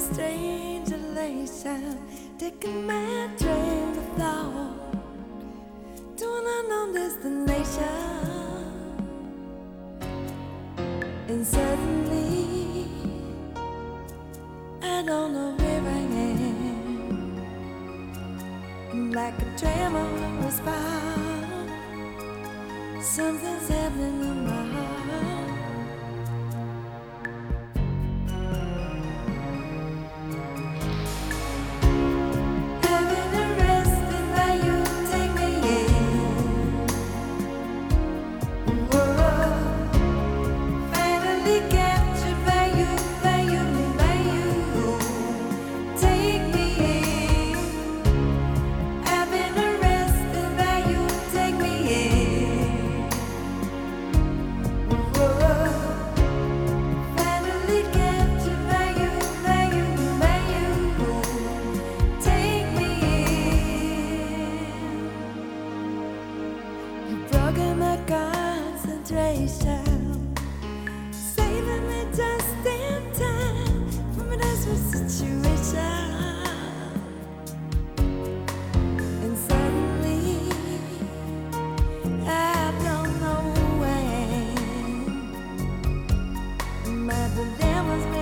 strange elation, taking my train of thought to an unknown destination. And suddenly, I don't know where I am. Like a tremor response, something's happening in my heart. My concentration, saving me just in time from a desperate situation. And suddenly, I don't know when my dilemma's